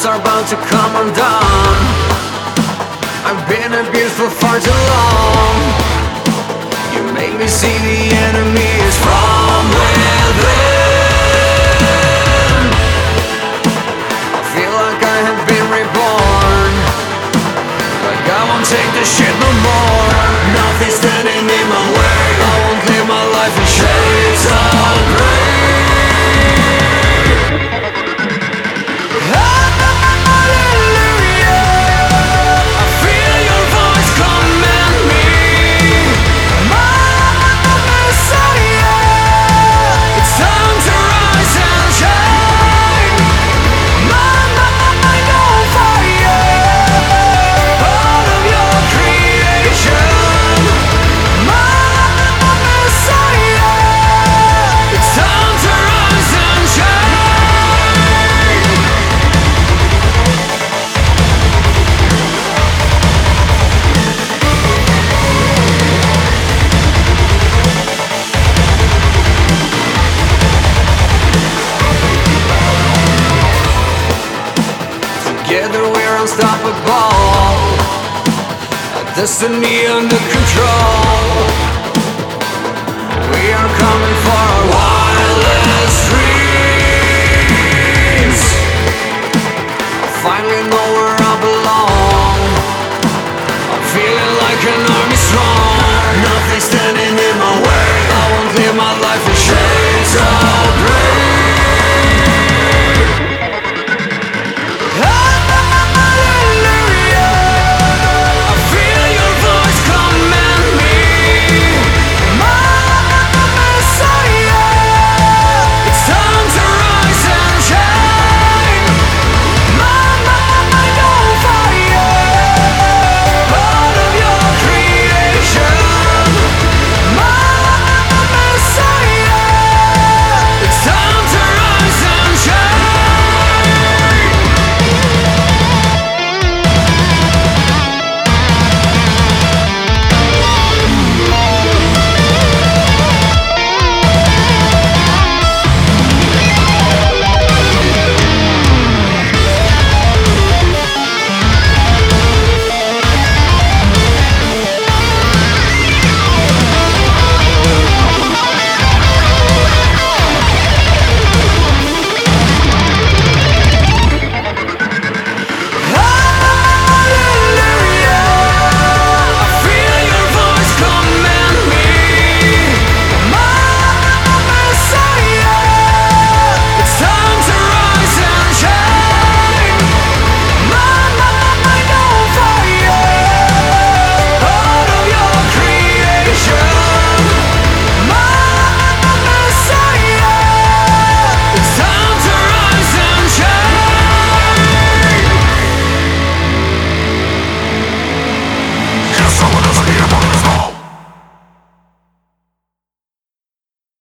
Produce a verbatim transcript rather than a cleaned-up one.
walls are about to come undone. I've been abused for far too long. You make me see the enemy is from within. I feel like I have been reborn, like I won't take this shit no more. Nothing's standing in my way. I won't live my life in shades of grey. Together we're unstoppable, a destiny under control.